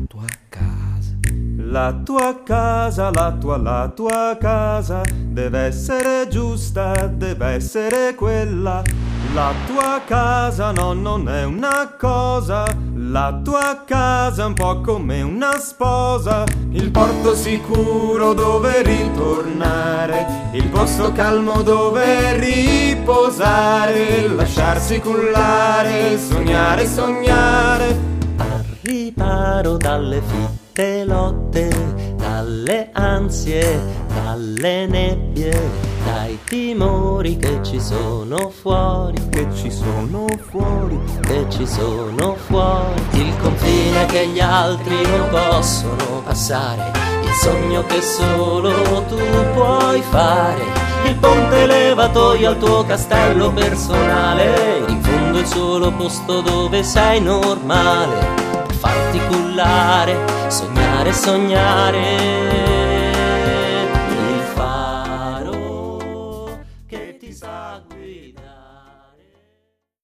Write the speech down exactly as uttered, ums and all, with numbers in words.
tua casa. La tua casa, la tua, la tua casa deve essere giusta, deve essere quella. La tua casa no, non è una cosa, la tua casa è un po' come una sposa. Il porto sicuro dove ritornare, il posto calmo dove riposare, lasciarsi cullare, sognare, sognare. Al riparo dalle fitte lotte, dalle ansie, dalle nebbie, dai timori che ci sono fuori, che ci sono fuori, che ci sono fuori. Il confine che gli altri non possono passare, il sogno che solo tu puoi fare, il ponte levatoio al tuo castello personale, in fondo il solo posto dove sei normale. Farti cullare, sognare, sognare, il faro che ti sa guidare.